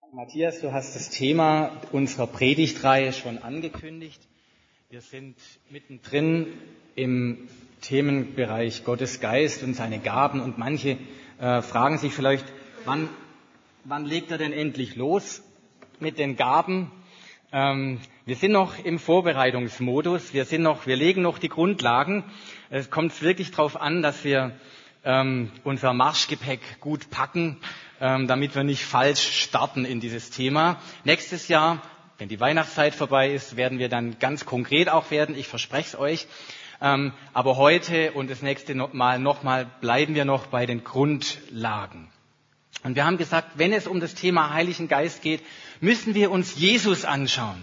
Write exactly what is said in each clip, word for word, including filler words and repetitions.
Matthias, du hast das Thema unserer Predigtreihe schon angekündigt. Wir sind mittendrin im Themenbereich Gottes Geist und seine Gaben und manche äh, fragen sich vielleicht, wann, wann legt er denn endlich los mit den Gaben? Ähm, wir sind noch im Vorbereitungsmodus, wir sind noch, wir legen noch die Grundlagen. Es kommt wirklich darauf an, dass wir ähm, unser Marschgepäck gut packen, ähm, damit wir nicht falsch starten in dieses Thema. Nächstes Jahr, wenn die Weihnachtszeit vorbei ist, werden wir dann ganz konkret auch werden, ich verspreche es euch. Ähm, aber heute und das nächste Mal nochmal bleiben wir noch bei den Grundlagen. Und wir haben gesagt, wenn es um das Thema Heiligen Geist geht, müssen wir uns Jesus anschauen.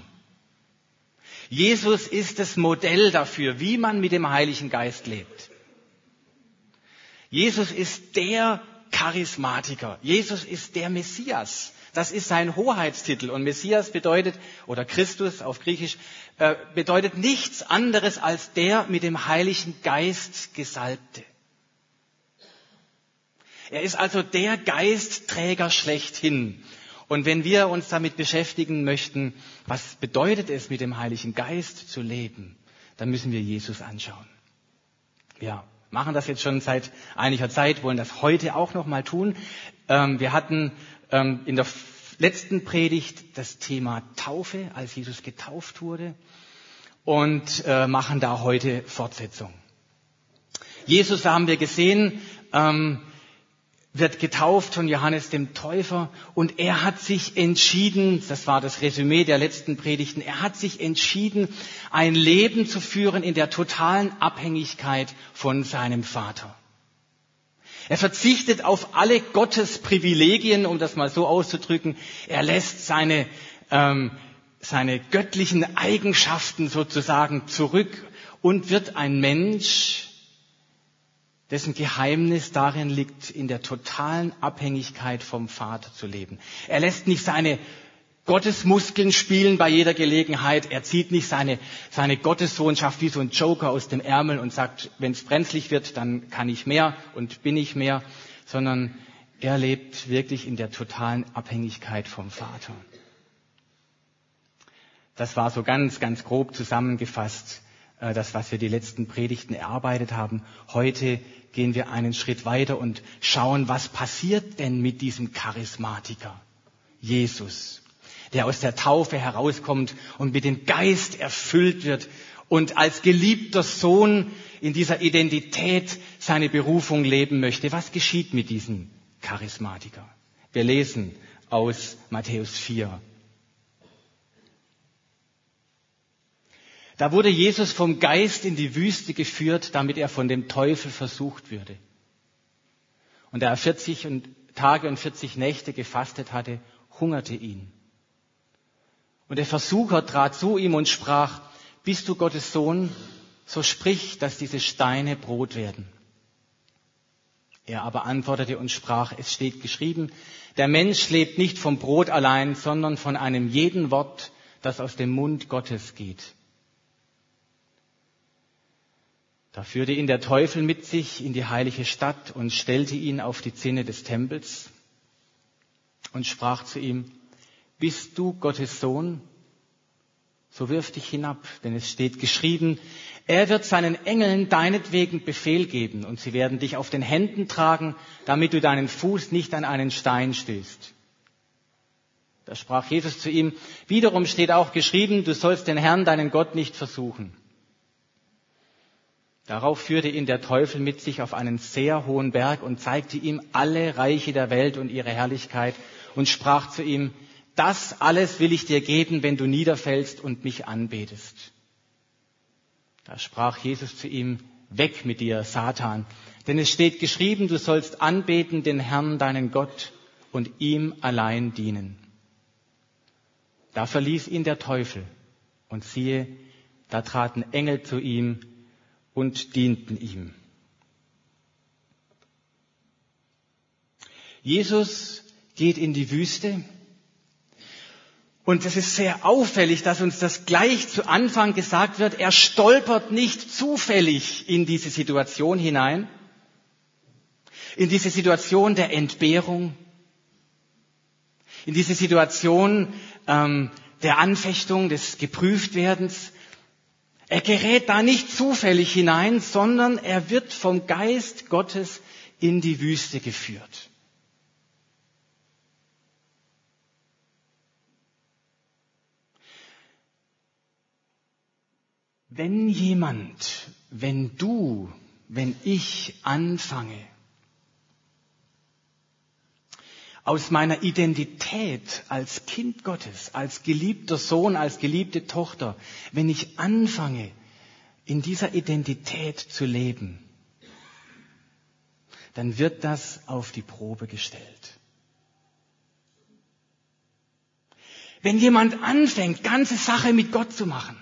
Jesus ist das Modell dafür, wie man mit dem Heiligen Geist lebt. Jesus ist der Charismatiker. Jesus ist der Messias. Das ist sein Hoheitstitel. Und Messias bedeutet, oder Christus auf Griechisch, äh, bedeutet nichts anderes als der mit dem Heiligen Geist Gesalbte. Er ist also der Geistträger schlechthin. Und wenn wir uns damit beschäftigen möchten, was bedeutet es, mit dem Heiligen Geist zu leben, dann müssen wir Jesus anschauen. Ja. Machen das jetzt schon seit einiger Zeit, wollen das heute auch noch mal tun. Ähm, wir hatten ähm, in der letzten Predigt das Thema Taufe, als Jesus getauft wurde, und äh, machen da heute Fortsetzung. Jesus, da haben wir gesehen, ähm, wird getauft von Johannes dem Täufer und er hat sich entschieden, das war das Resümee der letzten Predigten, er hat sich entschieden, ein Leben zu führen in der totalen Abhängigkeit von seinem Vater. Er verzichtet auf alle Gottesprivilegien, um das mal so auszudrücken. Er lässt seine, ähm, seine göttlichen Eigenschaften sozusagen zurück und wird ein Mensch, dessen Geheimnis darin liegt, in der totalen Abhängigkeit vom Vater zu leben. Er lässt nicht seine Gottesmuskeln spielen bei jeder Gelegenheit. Er zieht nicht seine, seine Gottessohnschaft wie so ein Joker aus dem Ärmel und sagt, wenn es brenzlig wird, dann kann ich mehr und bin ich mehr. Sondern er lebt wirklich in der totalen Abhängigkeit vom Vater. Das war so ganz, ganz grob zusammengefasst, das, was wir die letzten Predigten erarbeitet haben. Heute gehen wir einen Schritt weiter und schauen, was passiert denn mit diesem Charismatiker, Jesus, der aus der Taufe herauskommt und mit dem Geist erfüllt wird und als geliebter Sohn in dieser Identität seine Berufung leben möchte. Was geschieht mit diesem Charismatiker? Wir lesen aus Matthäus vier. Da wurde Jesus vom Geist in die Wüste geführt, damit er von dem Teufel versucht würde. Und da er vierzig Tage und vierzig Nächte gefastet hatte, hungerte ihn. Und der Versucher trat zu ihm und sprach, bist du Gottes Sohn, so sprich, dass diese Steine Brot werden. Er aber antwortete und sprach, es steht geschrieben, der Mensch lebt nicht vom Brot allein, sondern von einem jeden Wort, das aus dem Mund Gottes geht. Da führte ihn der Teufel mit sich in die heilige Stadt und stellte ihn auf die Zinne des Tempels und sprach zu ihm, bist du Gottes Sohn? So wirf dich hinab, denn es steht geschrieben, er wird seinen Engeln deinetwegen Befehl geben und sie werden dich auf den Händen tragen, damit du deinen Fuß nicht an einen Stein stößt. Da sprach Jesus zu ihm, wiederum steht auch geschrieben, du sollst den Herrn, deinen Gott, nicht versuchen. Darauf führte ihn der Teufel mit sich auf einen sehr hohen Berg und zeigte ihm alle Reiche der Welt und ihre Herrlichkeit und sprach zu ihm, das alles will ich dir geben, wenn du niederfällst und mich anbetest. Da sprach Jesus zu ihm, weg mit dir, Satan, denn es steht geschrieben, du sollst anbeten den Herrn, deinen Gott, und ihm allein dienen. Da verließ ihn der Teufel und siehe, da traten Engel zu ihm und dienten ihm. Jesus geht in die Wüste und es ist sehr auffällig, dass uns das gleich zu Anfang gesagt wird. Er stolpert nicht zufällig in diese Situation hinein, in diese Situation der Entbehrung, In diese Situation ähm, der Anfechtung, des Geprüftwerdens. Er gerät da nicht zufällig hinein, sondern er wird vom Geist Gottes in die Wüste geführt. Wenn jemand, wenn du, wenn ich anfange, aus meiner Identität als Kind Gottes, als geliebter Sohn, als geliebte Tochter, wenn ich anfange, in dieser Identität zu leben, dann wird das auf die Probe gestellt. Wenn jemand anfängt, ganze Sache mit Gott zu machen,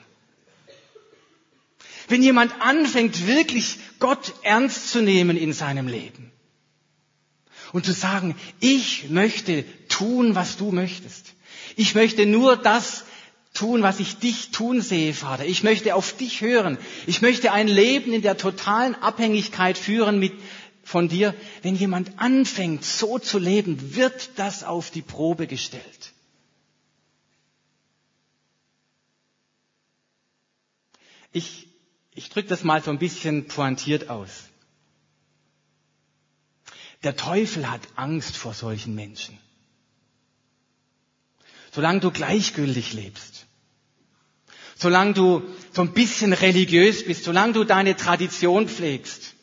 wenn jemand anfängt, wirklich Gott ernst zu nehmen in seinem Leben und zu sagen, ich möchte tun, was du möchtest. Ich möchte nur das tun, was ich dich tun sehe, Vater. Ich möchte auf dich hören. Ich möchte ein Leben in der totalen Abhängigkeit führen mit, von dir. Wenn jemand anfängt, so zu leben, wird das auf die Probe gestellt. Ich Ich drücke das mal so ein bisschen pointiert aus. Der Teufel hat Angst vor solchen Menschen. Solange du gleichgültig lebst, solange du so ein bisschen religiös bist, solange du deine Tradition pflegst,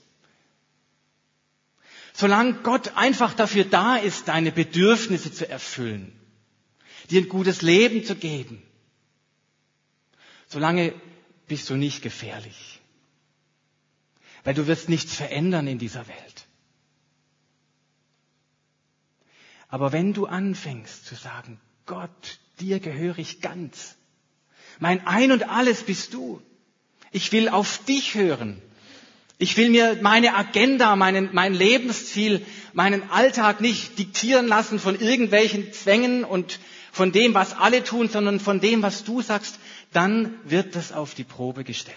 solange Gott einfach dafür da ist, deine Bedürfnisse zu erfüllen, dir ein gutes Leben zu geben, solange bist du nicht gefährlich. Weil du wirst nichts verändern in dieser Welt. Aber wenn du anfängst zu sagen, Gott, dir gehöre ich ganz. Mein Ein und Alles bist du. Ich will auf dich hören. Ich will mir meine Agenda, meinen, mein Lebensziel, meinen Alltag nicht diktieren lassen von irgendwelchen Zwängen und von dem, was alle tun, sondern von dem, was du sagst, dann wird das auf die Probe gestellt.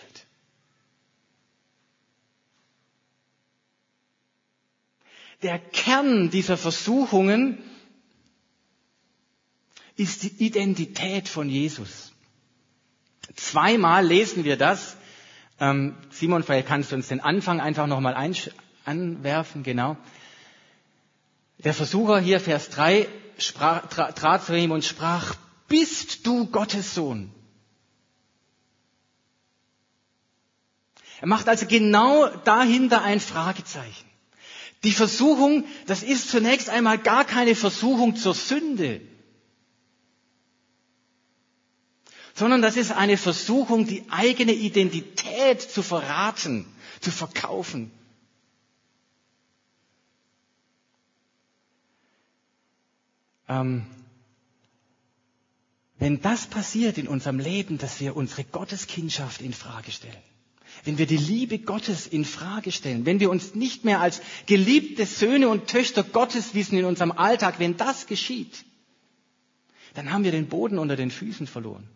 Der Kern dieser Versuchungen ist die Identität von Jesus. Zweimal lesen wir das. Ähm, Simon, vielleicht kannst du uns den Anfang einfach nochmal anwerfen, genau. Der Versucher hier, Vers drei, sprach, tra, trat zu ihm und sprach, bist du Gottes Sohn? Er macht also genau dahinter ein Fragezeichen. Die Versuchung, das ist zunächst einmal gar keine Versuchung zur Sünde, sondern das ist eine Versuchung, die eigene Identität zu verraten, zu verkaufen. Ähm, wenn das passiert in unserem Leben, dass wir unsere Gotteskindschaft in Frage stellen, wenn wir die Liebe Gottes in Frage stellen, wenn wir uns nicht mehr als geliebte Söhne und Töchter Gottes wissen in unserem Alltag, wenn das geschieht, dann haben wir den Boden unter den Füßen verloren.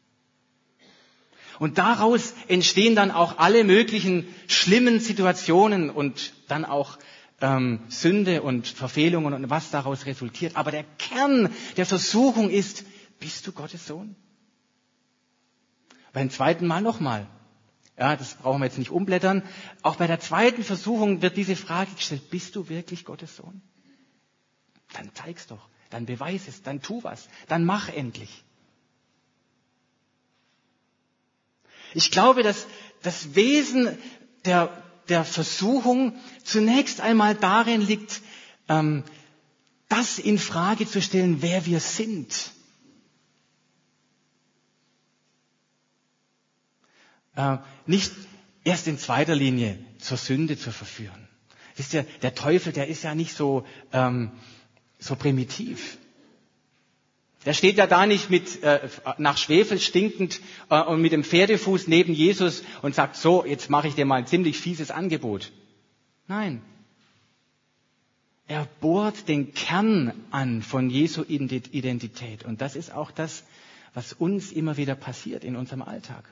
Und daraus entstehen dann auch alle möglichen schlimmen Situationen und dann auch ähm, Sünde und Verfehlungen und was daraus resultiert. Aber der Kern der Versuchung ist, bist du Gottes Sohn? Beim zweiten Mal nochmal. Ja, das brauchen wir jetzt nicht umblättern. Auch bei der zweiten Versuchung wird diese Frage gestellt, bist du wirklich Gottes Sohn? Dann zeig's doch, dann beweis es, dann tu was, dann mach endlich. Ich glaube, dass das Wesen der, der Versuchung zunächst einmal darin liegt, ähm, das in Frage zu stellen, wer wir sind. Äh, nicht erst in zweiter Linie zur Sünde zu verführen. Wisst ihr, der Teufel, der ist ja nicht so, ähm, so primitiv. Der steht ja da nicht mit äh, nach Schwefel stinkend äh, und mit dem Pferdefuß neben Jesus und sagt, so, jetzt mache ich dir mal ein ziemlich fieses Angebot. Nein. Er bohrt den Kern an von Jesu Identität. Und das ist auch das, was uns immer wieder passiert in unserem Alltag.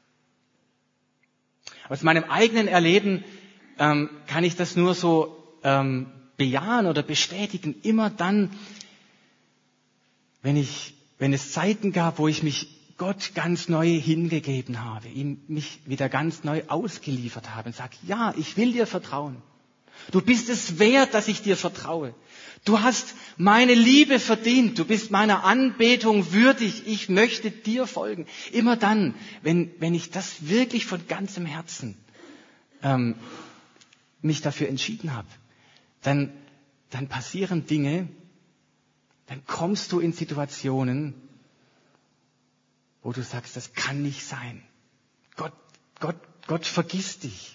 Aus meinem eigenen Erleben ähm, kann ich das nur so ähm, bejahen oder bestätigen. Immer dann, wenn ich, wenn es Zeiten gab, wo ich mich Gott ganz neu hingegeben habe, ihm mich wieder ganz neu ausgeliefert habe und sage, ja, ich will dir vertrauen. Du bist es wert, dass ich dir vertraue. Du hast meine Liebe verdient. Du bist meiner Anbetung würdig. Ich möchte dir folgen. Immer dann, wenn, wenn ich das wirklich von ganzem Herzen ähm, mich dafür entschieden habe, dann, dann passieren Dinge, dann kommst du in Situationen, wo du sagst, das kann nicht sein. Gott, Gott, Gott vergisst dich.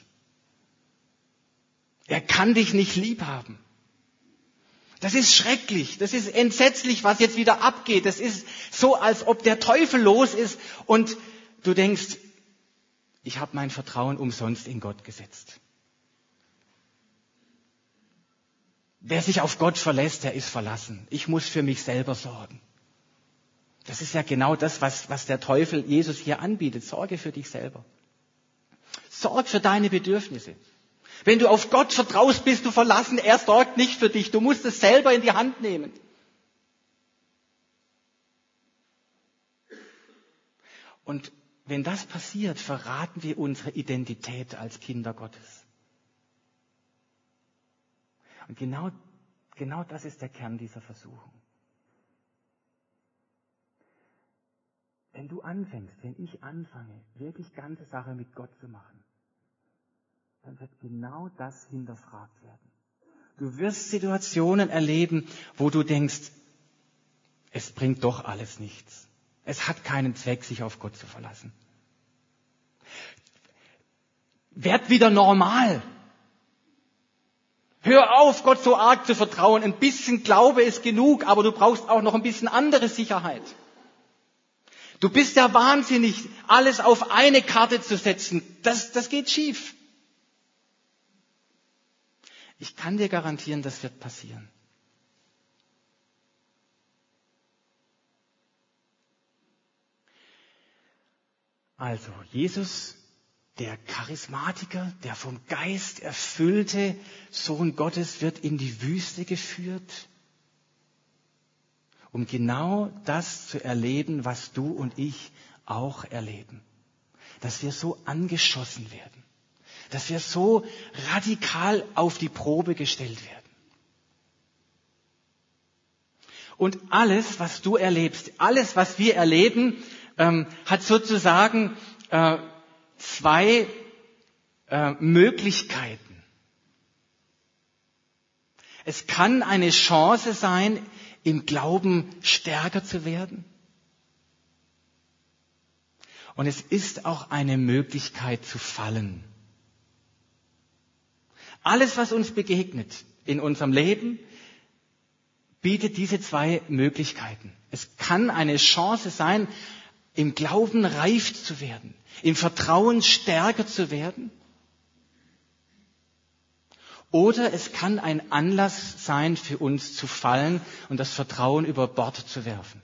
Er kann dich nicht lieb haben. Das ist schrecklich, das ist entsetzlich, was jetzt wieder abgeht. Das ist so, als ob der Teufel los ist und du denkst, ich habe mein Vertrauen umsonst in Gott gesetzt. Wer sich auf Gott verlässt, der ist verlassen. Ich muss für mich selber sorgen. Das ist ja genau das, was, was der Teufel Jesus hier anbietet. Sorge für dich selber. Sorg für deine Bedürfnisse. Wenn du auf Gott vertraust, bist du verlassen. Er sorgt nicht für dich. Du musst es selber in die Hand nehmen. Und wenn das passiert, verraten wir unsere Identität als Kinder Gottes. Und genau, genau das ist der Kern dieser Versuchung. Wenn du anfängst, wenn ich anfange, wirklich ganze Sache mit Gott zu machen, dann wird genau das hinterfragt werden. Du wirst Situationen erleben, wo du denkst, es bringt doch alles nichts. Es hat keinen Zweck, sich auf Gott zu verlassen. Werd wieder normal. Hör auf, Gott so arg zu vertrauen. Ein bisschen Glaube ist genug, aber du brauchst auch noch ein bisschen andere Sicherheit. Du bist ja wahnsinnig, alles auf eine Karte zu setzen. Das, das geht schief. Ich kann dir garantieren, das wird passieren. Also, Jesus, der Charismatiker, der vom Geist erfüllte Sohn Gottes, wird in die Wüste geführt, um genau das zu erleben, was du und ich auch erleben. Dass wir so angeschossen werden. Dass wir so radikal auf die Probe gestellt werden. Und alles, was du erlebst, alles, was wir erleben, ähm, hat sozusagen äh, zwei äh, Möglichkeiten. Es kann eine Chance sein, im Glauben stärker zu werden. Und es ist auch eine Möglichkeit zu fallen. Alles, was uns begegnet in unserem Leben, bietet diese zwei Möglichkeiten. Es kann eine Chance sein, im Glauben reif zu werden, im Vertrauen stärker zu werden. Oder es kann ein Anlass sein, für uns zu fallen und das Vertrauen über Bord zu werfen.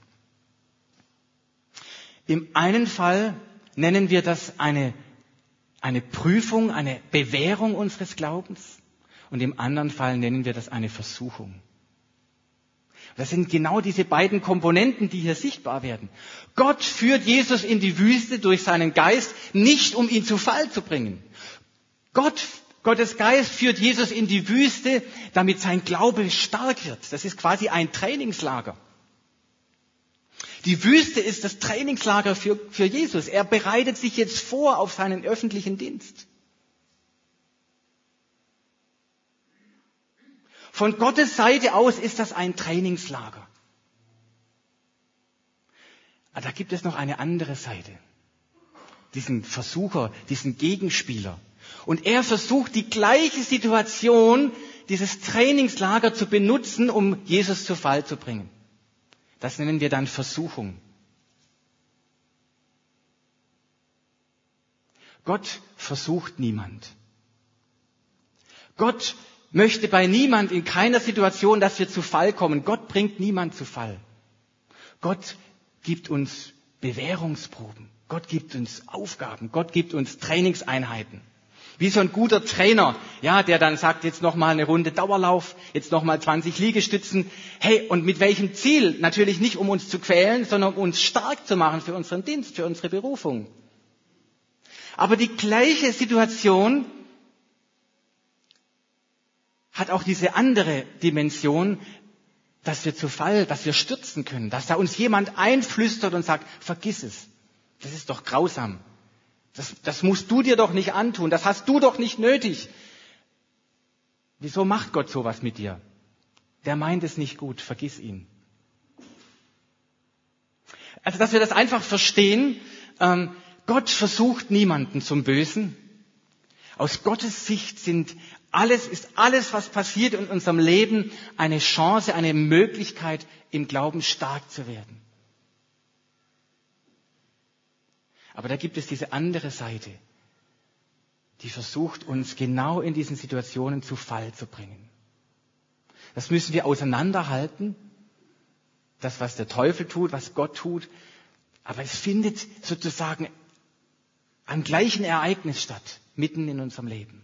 Im einen Fall nennen wir das eine Eine Prüfung, eine Bewährung unseres Glaubens. Und im anderen Fall nennen wir das eine Versuchung. Das sind genau diese beiden Komponenten, die hier sichtbar werden. Gott führt Jesus in die Wüste durch seinen Geist, nicht um ihn zu Fall zu bringen. Gott, Gottes Geist führt Jesus in die Wüste, damit sein Glaube stark wird. Das ist quasi ein Trainingslager. Die Wüste ist das Trainingslager für, für Jesus. Er bereitet sich jetzt vor auf seinen öffentlichen Dienst. Von Gottes Seite aus ist das ein Trainingslager. Aber da gibt es noch eine andere Seite. Diesen Versucher, diesen Gegenspieler. Und er versucht die gleiche Situation, dieses Trainingslager zu benutzen, um Jesus zu Fall zu bringen. Das nennen wir dann Versuchung. Gott versucht niemand. Gott möchte bei niemand in keiner Situation, dass wir zu Fall kommen. Gott bringt niemand zu Fall. Gott gibt uns Bewährungsproben. Gott gibt uns Aufgaben. Gott gibt uns Trainingseinheiten. Wie so ein guter Trainer, ja, der dann sagt, jetzt noch mal eine Runde Dauerlauf, jetzt noch mal zwanzig Liegestützen. Hey, und mit welchem Ziel? Natürlich nicht, um uns zu quälen, sondern um uns stark zu machen für unseren Dienst, für unsere Berufung. Aber die gleiche Situation hat auch diese andere Dimension, dass wir zu Fall, dass wir stürzen können, dass da uns jemand einflüstert und sagt, vergiss es, das ist doch grausam. Das, das musst du dir doch nicht antun, das hast du doch nicht nötig. Wieso macht Gott sowas mit dir? Der meint es nicht gut, vergiss ihn. Also, dass wir das einfach verstehen, ähm, Gott versucht niemanden zum Bösen. Aus Gottes Sicht sind alles, ist alles, was passiert in unserem Leben, eine Chance, eine Möglichkeit, im Glauben stark zu werden. Aber da gibt es diese andere Seite, die versucht, uns genau in diesen Situationen zu Fall zu bringen. Das müssen wir auseinanderhalten, das, was der Teufel tut, was Gott tut. Aber es findet sozusagen am gleichen Ereignis statt, mitten in unserem Leben.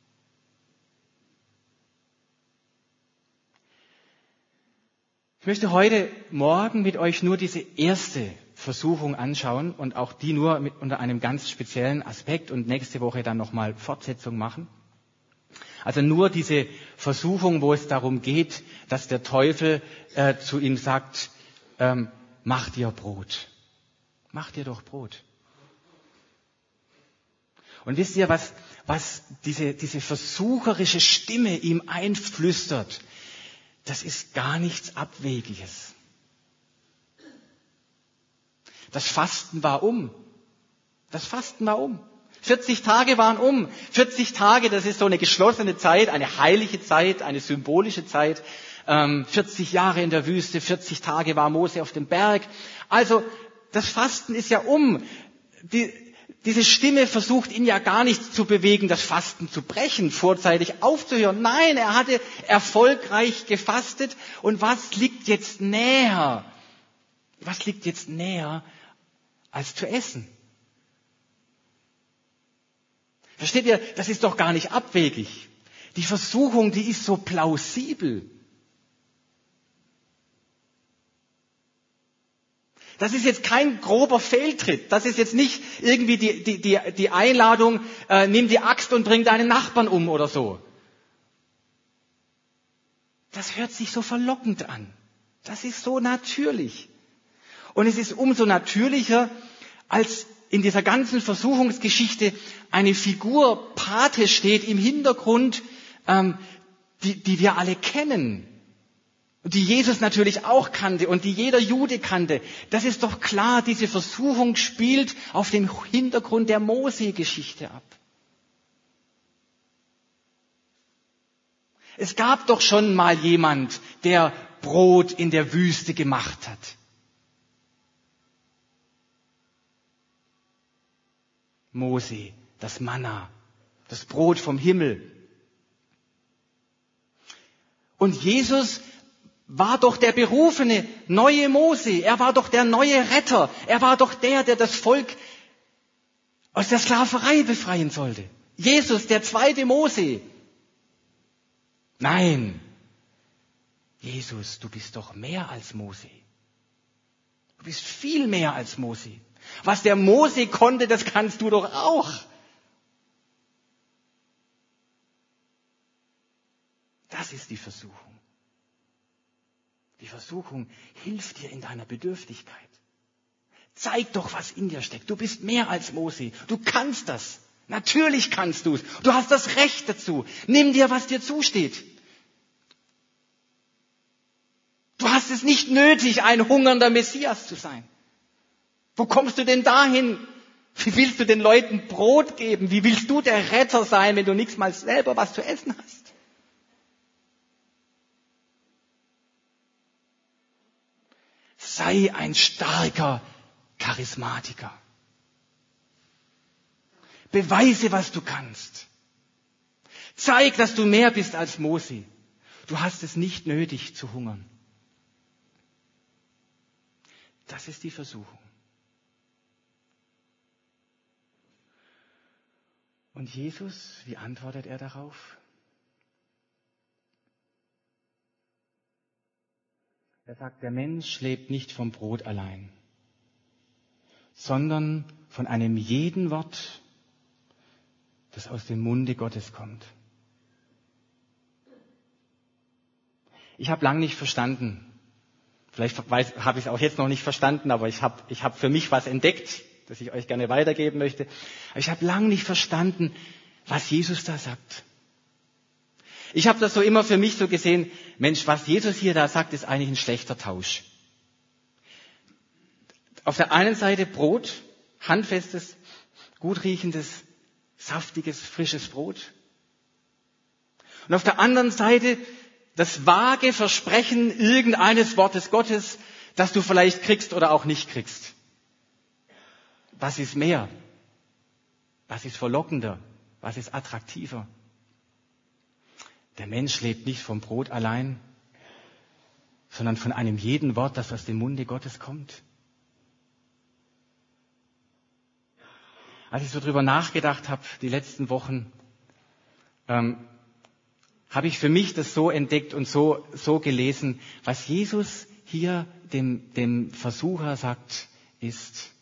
Ich möchte heute Morgen mit euch nur diese erste Versuchung anschauen und auch die nur mit, unter einem ganz speziellen Aspekt und nächste Woche dann nochmal Fortsetzung machen. Also nur diese Versuchung, wo es darum geht, dass der Teufel äh, zu ihm sagt, ähm, mach dir Brot. Mach dir doch Brot. Und wisst ihr, was, was diese, diese versucherische Stimme ihm einflüstert? Das ist gar nichts Abwegiges. Das Fasten war um. Das Fasten war um. vierzig Tage waren um. vierzig Tage, das ist so eine geschlossene Zeit, eine heilige Zeit, eine symbolische Zeit. Ähm, vierzig Jahre in der Wüste, vierzig Tage war Mose auf dem Berg. Also, das Fasten ist ja um. Die, diese Stimme versucht ihn ja gar nicht zu bewegen, das Fasten zu brechen, vorzeitig aufzuhören. Nein, er hatte erfolgreich gefastet. Und was liegt jetzt näher? Was liegt jetzt näher, als zu essen? Versteht ihr, das ist doch gar nicht abwegig. Die Versuchung, die ist so plausibel. Das ist jetzt kein grober Fehltritt. Das ist jetzt nicht irgendwie die, die, die, die Einladung, äh, nimm die Axt und bring deinen Nachbarn um oder so. Das hört sich so verlockend an. Das ist so natürlich. Und es ist umso natürlicher, als in dieser ganzen Versuchungsgeschichte eine Figur Pate steht im Hintergrund, ähm, die, die wir alle kennen. Und die Jesus natürlich auch kannte und die jeder Jude kannte. Das ist doch klar, diese Versuchung spielt auf dem Hintergrund der Mose-Geschichte ab. Es gab doch schon mal jemand, der Brot in der Wüste gemacht hat. Mose, das Manna, das Brot vom Himmel. Und Jesus war doch der berufene neue Mose. Er war doch der neue Retter. Er war doch der, der das Volk aus der Sklaverei befreien sollte. Jesus, der zweite Mose. Nein, Jesus, du bist doch mehr als Mose. Du bist viel mehr als Mose. Was der Mose konnte, das kannst du doch auch. Das ist die Versuchung. Die Versuchung hilft dir in deiner Bedürftigkeit. Zeig doch, was in dir steckt. Du bist mehr als Mose. Du kannst das. Natürlich kannst du es. Du hast das Recht dazu. Nimm dir, was dir zusteht. Du hast es nicht nötig, ein hungernder Messias zu sein. Wo kommst du denn dahin? Wie willst du den Leuten Brot geben? Wie willst du der Retter sein, wenn du nichts mal selber was zu essen hast? Sei ein starker Charismatiker. Beweise, was du kannst. Zeig, dass du mehr bist als Mose. Du hast es nicht nötig zu hungern. Das ist die Versuchung. Und Jesus, wie antwortet er darauf? Er sagt, der Mensch lebt nicht vom Brot allein, sondern von einem jeden Wort, das aus dem Munde Gottes kommt. Ich habe lange nicht verstanden, vielleicht habe ich es auch jetzt noch nicht verstanden, aber ich habe ich hab für mich was entdeckt, das ich euch gerne weitergeben möchte. Aber ich habe lange nicht verstanden, was Jesus da sagt. Ich habe das so immer für mich so gesehen, Mensch, was Jesus hier da sagt, ist eigentlich ein schlechter Tausch. Auf der einen Seite Brot, handfestes, gut riechendes, saftiges, frisches Brot. Und auf der anderen Seite das vage Versprechen irgendeines Wortes Gottes, das du vielleicht kriegst oder auch nicht kriegst. Was ist mehr? Was ist verlockender? Was ist attraktiver? Der Mensch lebt nicht vom Brot allein, sondern von einem jeden Wort, das aus dem Munde Gottes kommt. Als ich so drüber nachgedacht habe, die letzten Wochen, ähm, habe ich für mich das so entdeckt und so, so gelesen, was Jesus hier dem, dem Versucher sagt, ist,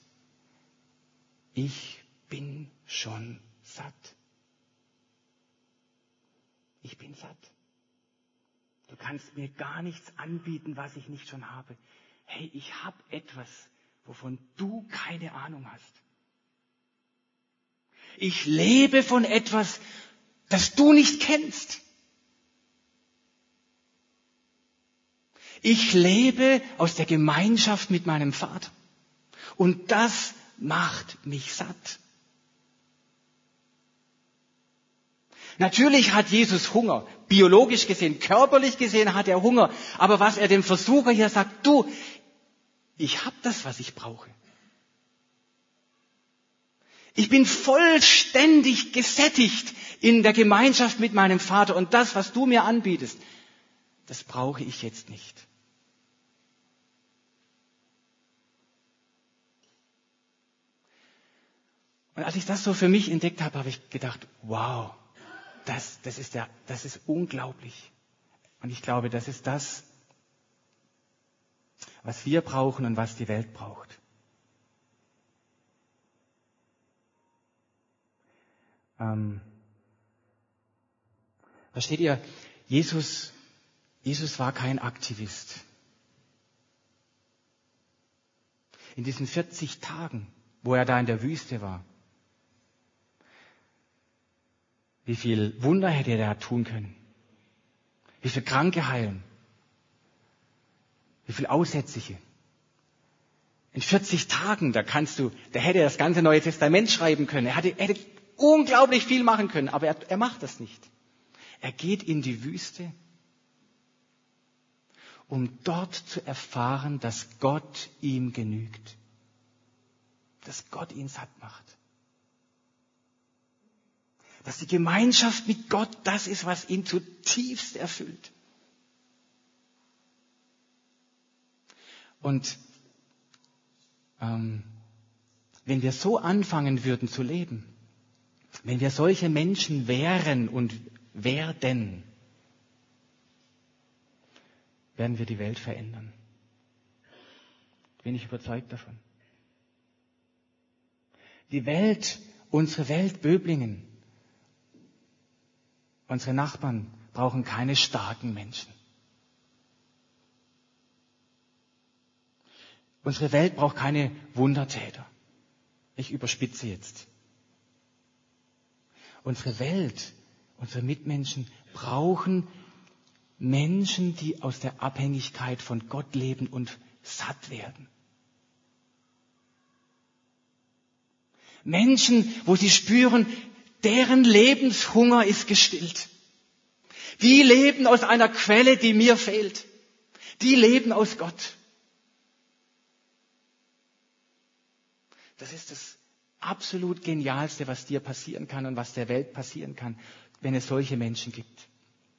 ich bin schon satt. Ich bin satt. Du kannst mir gar nichts anbieten, was ich nicht schon habe. Hey, ich habe etwas, wovon du keine Ahnung hast. Ich lebe von etwas, das du nicht kennst. Ich lebe aus der Gemeinschaft mit meinem Vater. Und das macht mich satt. Natürlich hat Jesus Hunger. Biologisch gesehen, körperlich gesehen hat er Hunger. Aber was er dem Versucher hier sagt, du, ich habe das, was ich brauche. Ich bin vollständig gesättigt in der Gemeinschaft mit meinem Vater. Und das, was du mir anbietest, das brauche ich jetzt nicht. Und als ich das so für mich entdeckt habe, habe ich gedacht, wow, das, das, ist der, das ist unglaublich. Und ich glaube, das ist das, was wir brauchen und was die Welt braucht. Ähm, versteht ihr, Jesus, Jesus war kein Aktivist. In diesen vierzig Tagen, wo er da in der Wüste war, wie viel Wunder hätte er da tun können? Wie viel Kranke heilen? Wie viel Aussätzige? In vierzig Tagen, da kannst du, da hätte er das ganze Neue Testament schreiben können. Er hätte, er hätte unglaublich viel machen können, aber er, er macht das nicht. Er geht in die Wüste, um dort zu erfahren, dass Gott ihm genügt. Dass Gott ihn satt macht. Dass die Gemeinschaft mit Gott das ist, was ihn zutiefst erfüllt. Und ähm, wenn wir so anfangen würden zu leben, wenn wir solche Menschen wären und werden, werden wir die Welt verändern. Bin ich überzeugt davon. Die Welt, unsere Welt Böblingen, unsere Nachbarn brauchen keine starken Menschen. Unsere Welt braucht keine Wundertäter. Ich überspitze jetzt. Unsere Welt, unsere Mitmenschen brauchen Menschen, die aus der Abhängigkeit von Gott leben und satt werden. Menschen, wo sie spüren, deren Lebenshunger ist gestillt. Die leben aus einer Quelle, die mir fehlt. Die leben aus Gott. Das ist das absolut Genialste, was dir passieren kann und was der Welt passieren kann, wenn es solche Menschen gibt.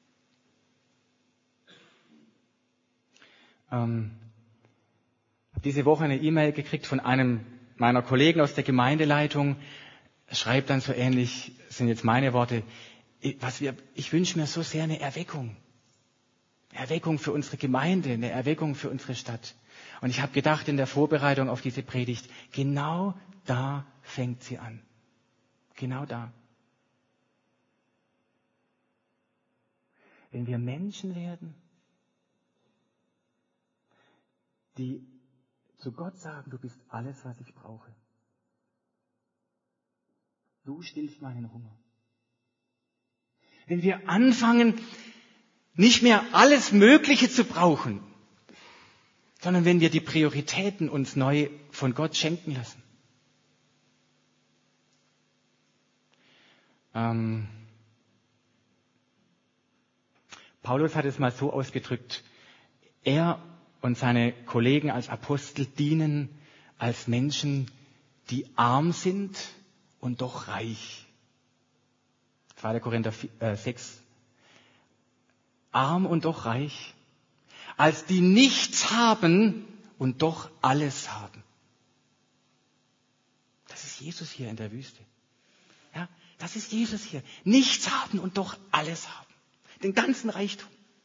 Ähm, ich habe diese Woche eine E-Mail gekriegt von einem meiner Kollegen aus der Gemeindeleitung. Er schreibt dann so ähnlich, das sind jetzt meine Worte, was wir, ich wünsche mir so sehr eine Erweckung. Eine Erweckung für unsere Gemeinde, eine Erweckung für unsere Stadt. Und ich habe gedacht in der Vorbereitung auf diese Predigt, genau da fängt sie an. Genau da. Wenn wir Menschen werden, die zu Gott sagen, du bist alles, was ich brauche. Du stillst meinen Hunger. Wenn wir anfangen, nicht mehr alles Mögliche zu brauchen, sondern wenn wir die Prioritäten uns neu von Gott schenken lassen. Ähm, Paulus hat es mal so ausgedrückt, er und seine Kollegen als Apostel dienen als Menschen, die arm sind und doch reich. zweiter Korinther sechs. Arm und doch reich. Als die nichts haben und doch alles haben. Das ist Jesus hier in der Wüste. Ja, das ist Jesus hier. Nichts haben und doch alles haben. Den ganzen Reichtum.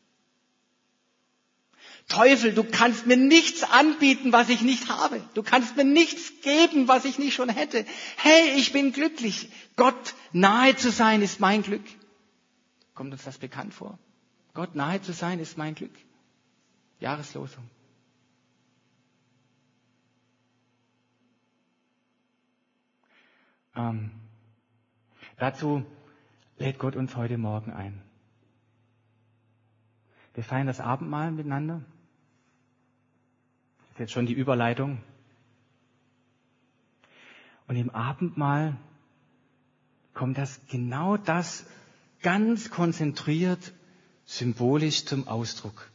Teufel, du kannst mir nichts anbieten, was ich nicht habe. Du kannst mir nichts geben, was ich nicht schon hätte. Hey, ich bin glücklich. Gott nahe zu sein ist mein Glück. Kommt uns das bekannt vor? Gott nahe zu sein ist mein Glück. Jahreslosung. Ähm, dazu lädt Gott uns heute Morgen ein. Wir feiern das Abendmahl miteinander. Das ist jetzt schon die Überleitung. Und im Abendmahl kommt das genau das ganz konzentriert, symbolisch zum Ausdruck.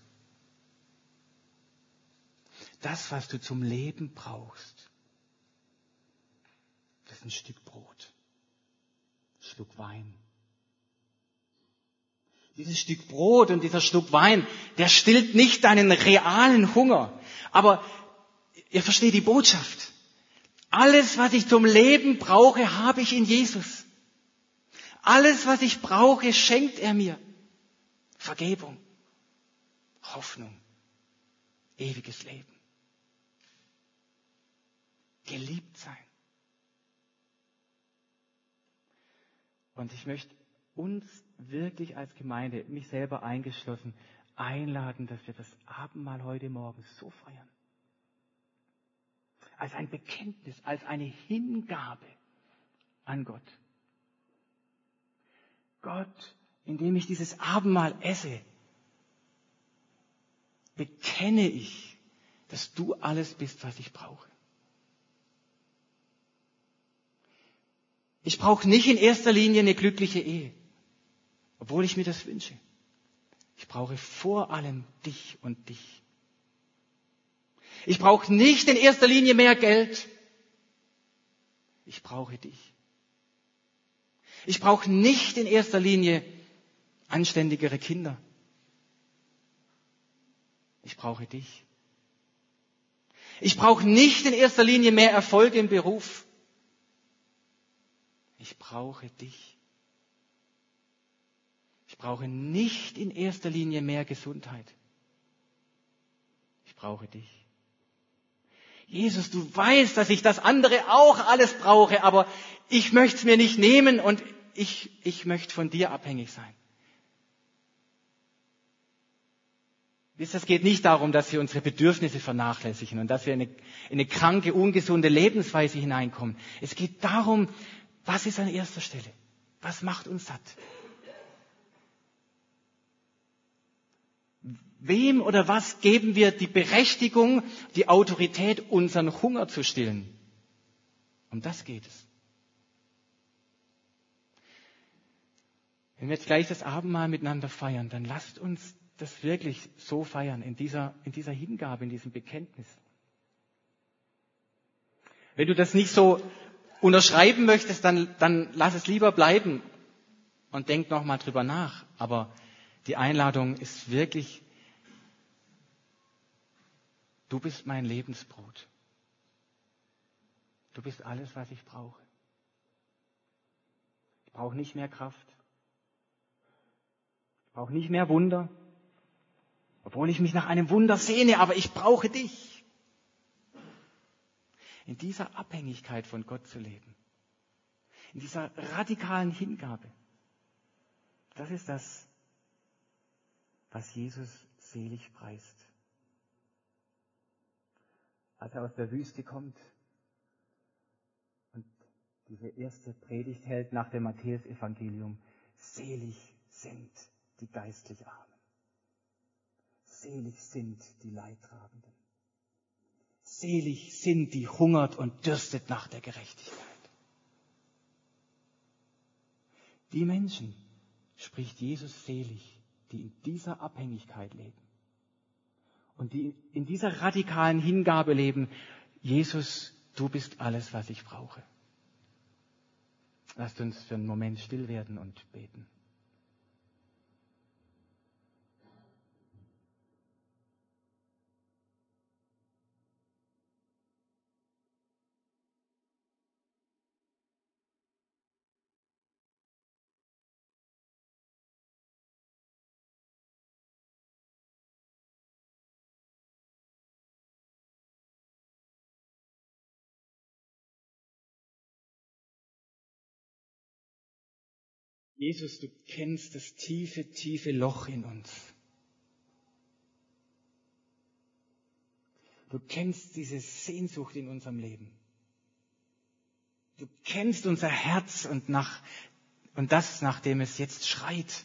Das, was du zum Leben brauchst, das ist ein Stück Brot, ein Schluck Wein. Dieses Stück Brot und dieser Schluck Wein, der stillt nicht deinen realen Hunger. Aber ihr versteht die Botschaft. Alles, was ich zum Leben brauche, habe ich in Jesus. Alles, was ich brauche, schenkt er mir. Vergebung, Hoffnung, ewiges Leben. Geliebt sein. Und ich möchte uns wirklich als Gemeinde, mich selber eingeschlossen, einladen, dass wir das Abendmahl heute Morgen so feiern. Als ein Bekenntnis, als eine Hingabe an Gott. Gott, indem ich dieses Abendmahl esse, bekenne ich, dass du alles bist, was ich brauche. Ich brauche nicht in erster Linie eine glückliche Ehe, obwohl ich mir das wünsche. Ich brauche vor allem dich und dich. Ich brauche nicht in erster Linie mehr Geld. Ich brauche dich. Ich brauche nicht in erster Linie anständigere Kinder. Ich brauche dich. Ich brauche nicht in erster Linie mehr Erfolg im Beruf. Ich brauche dich. Ich brauche nicht in erster Linie mehr Gesundheit. Ich brauche dich. Jesus, du weißt, dass ich das andere auch alles brauche, aber ich möchte es mir nicht nehmen und ich, ich möchte von dir abhängig sein. Wisst ihr, es geht nicht darum, dass wir unsere Bedürfnisse vernachlässigen und dass wir in eine, in eine kranke, ungesunde Lebensweise hineinkommen. Es geht darum, was ist an erster Stelle? Was macht uns satt? Wem oder was geben wir die Berechtigung, die Autorität, unseren Hunger zu stillen? Um das geht es. Wenn wir jetzt gleich das Abendmahl miteinander feiern, dann lasst uns das wirklich so feiern, in dieser, in dieser Hingabe, in diesem Bekenntnis. Wenn du das nicht so unterschreiben möchtest, dann, dann lass es lieber bleiben und denk nochmal drüber nach. Aber die Einladung ist wirklich, du bist mein Lebensbrot. Du bist alles, was ich brauche. brauche nicht mehr Kraft. Ich brauche nicht mehr Wunder. Obwohl ich mich nach einem Wunder sehne, aber ich brauche dich. In dieser Abhängigkeit von Gott zu leben. In dieser radikalen Hingabe. Das ist das, was Jesus selig preist. Als er aus der Wüste kommt und diese erste Predigt hält nach dem Matthäusevangelium. Selig sind die geistlich Armen. Selig sind die Leidtragenden. Selig sind die hungert und dürstet nach der Gerechtigkeit. Die Menschen spricht Jesus selig, die in dieser Abhängigkeit leben und die in dieser radikalen Hingabe leben. Jesus, du bist alles, was ich brauche. Lasst uns für einen Moment still werden und beten. Jesus, du kennst das tiefe, tiefe Loch in uns. Du kennst diese Sehnsucht in unserem Leben. Du kennst unser Herz und, nach, und das, nach dem es jetzt schreit.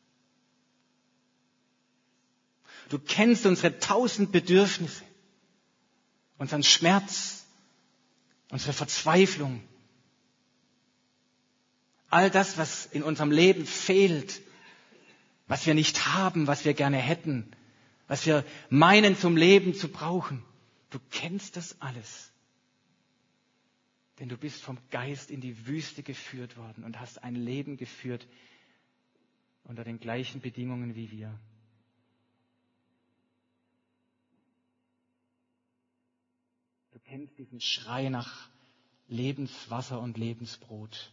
Du kennst unsere tausend Bedürfnisse, unseren Schmerz, unsere Verzweiflung. All das, was in unserem Leben fehlt, was wir nicht haben, was wir gerne hätten, was wir meinen zum Leben zu brauchen. Du kennst das alles. Denn du bist vom Geist in die Wüste geführt worden und hast ein Leben geführt unter den gleichen Bedingungen wie wir. Du kennst diesen Schrei nach Lebenswasser und Lebensbrot.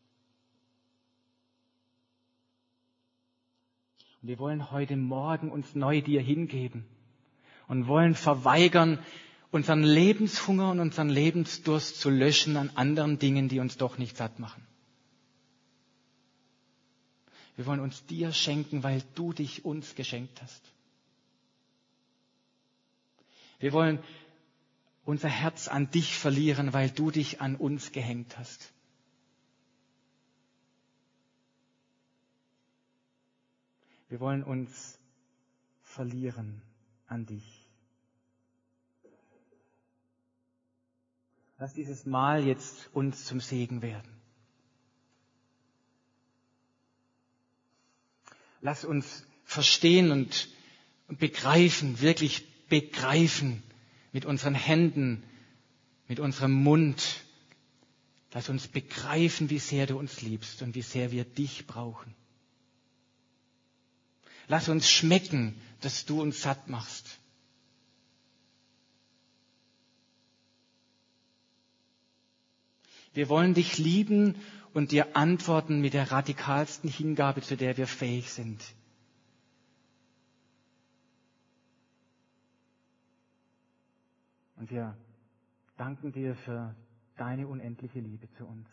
Und wir wollen heute Morgen uns neu dir hingeben und wollen verweigern, unseren Lebenshunger und unseren Lebensdurst zu löschen an anderen Dingen, die uns doch nicht satt machen. Wir wollen uns dir schenken, weil du dich uns geschenkt hast. Wir wollen unser Herz an dich verlieren, weil du dich an uns gehängt hast. Wir wollen uns verlieren an dich. Lass dieses Mahl jetzt uns zum Segen werden. Lass uns verstehen und, und begreifen, wirklich begreifen mit unseren Händen, mit unserem Mund. Lass uns begreifen, wie sehr du uns liebst und wie sehr wir dich brauchen. Lass uns schmecken, dass du uns satt machst. Wir wollen dich lieben und dir antworten mit der radikalsten Hingabe, zu der wir fähig sind. Und wir danken dir für deine unendliche Liebe zu uns.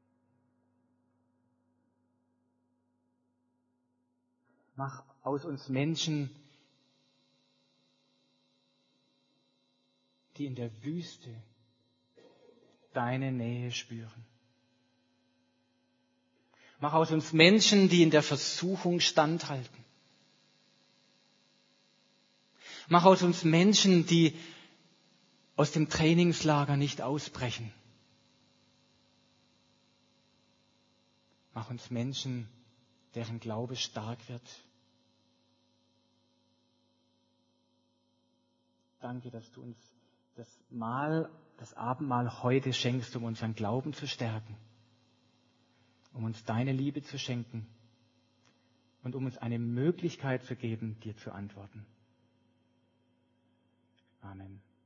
Mach aus uns Menschen, die in der Wüste deine Nähe spüren. Mach aus uns Menschen, die in der Versuchung standhalten. Mach aus uns Menschen, die aus dem Trainingslager nicht ausbrechen. Mach uns Menschen, deren Glaube stark wird. Danke, dass du uns das Mahl, das Abendmahl heute schenkst, um unseren Glauben zu stärken, um uns deine Liebe zu schenken und um uns eine Möglichkeit zu geben, dir zu antworten. Amen.